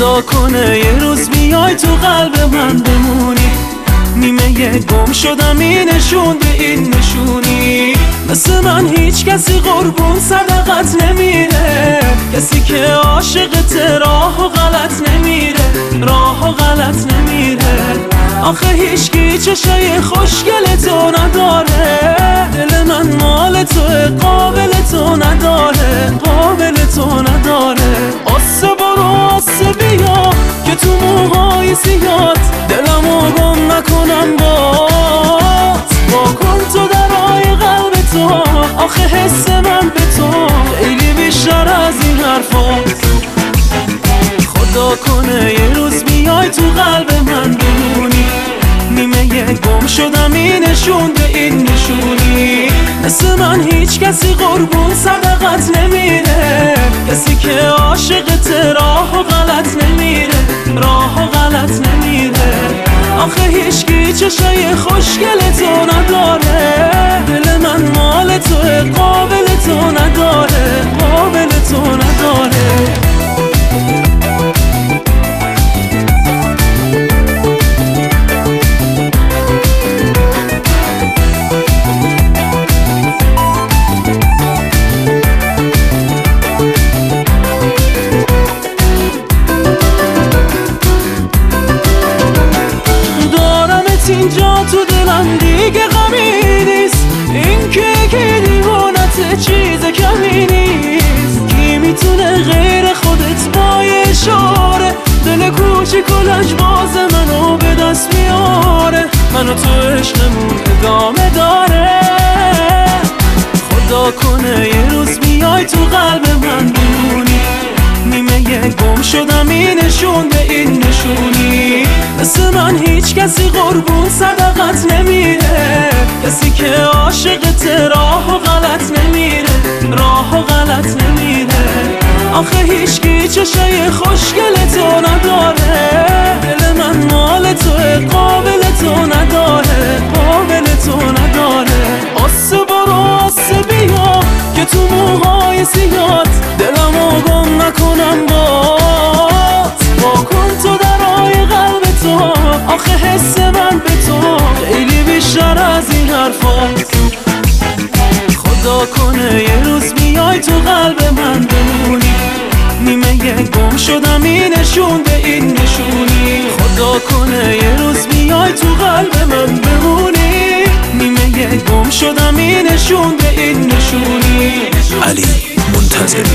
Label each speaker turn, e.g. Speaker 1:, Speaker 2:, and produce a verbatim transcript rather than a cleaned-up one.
Speaker 1: خدا کنه یه روز بیای تو قلب من بمونی، نیمه یه گم شدم این نشون به این نشونی. مثل من هیچ کسی قربون صدقت نمیره، کسی که عاشقت راه و غلط نمیره، راه و غلط نمیره. آخه هیچکی چشای خوشگل تو نداره، دل من مال توه قابل تو نداره، قابل تو نداره. آسه برو آسه بیا که تو موهای سیاد دلمو گم نکنم بات. با کن تو درای قلب تو، آخه حس من به تو خیلی بیشتر از این حرفات. خدا کنه یه روز بیای تو قلب من بمونی، نیمه یه گم شدم این نشون به این نشونی. مثل من هیچ کسی قربون صدقت نمیره، کسی که عاشقت راه و غلط نمیره، راه و غلط نمیره. آخه هیچکی چشای خوشگل تو نداره، دل من مال توه قابل تو نداره، قابل تو نداره. اینجا تو دلم دیگه غمی نیست، این که که دیوانت چیز کمی نیست. کی میتونه غیر خودت با یه اشاره دل کوچیک و لجباز منو به دست میاره، منو تو عشقمون ادامه داره. خدا کنه یه روز بیای تو قلب من بمونی، نیمه یه گم شدم این نشون به این نشونی. مثل من هیچ کسی قربون صدقت نمیره، کسی که عاشقت راه و غلط نمیره، راه و غلط نمیره. آخه هیچکی چشای خوشگل تو نداره، دل من مال توه قابل تو نداره، قابل تو نداره. آسه برو آسه بیا که تو موهای سیاد دلمو گم نکنم بات. با کن تو درای قلب تو، آخه حس من به تو خیلی بیشتر از این حرفات. خدا کنه یه روز بیای تو قلب من بمونی، نیمه یه گم شدم این نشون به این نشونی. خدا کنه یه روز بیای تو قلب من بمونی، نیمه یه گم شدم این نشون به این نشونی.
Speaker 2: علی منتظری.